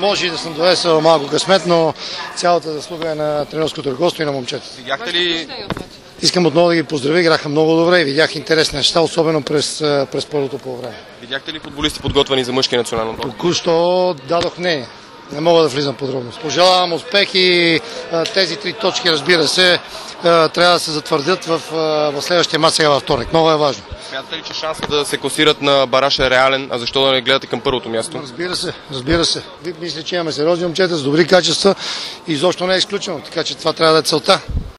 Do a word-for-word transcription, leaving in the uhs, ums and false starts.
може и да съм довесъл малко късмет, но цялата заслуга е на тренерското ръководство и на момчета. Видяхте ли... Искам отново да ги поздравя, играха много добре и видях интересни неща, особено през, през първото полувреме. Видяхте ли футболисти подготвени за мъжки национален отбор? Току-що дадох мнение. Не мога да влизам подробно. Пожелавам успех и тези три точки, разбира се, трябва да се затвърдят в, в следващия мач сега във вторник. Много е важно. Смятате ли, че шансът да се класират на бараж е реален, а защо да не гледате към първото място? Разбира се, разбира се. Мисля, че имаме сериозни момчета с добри качества и изобщо не е изключено, така че това трябва да е целта.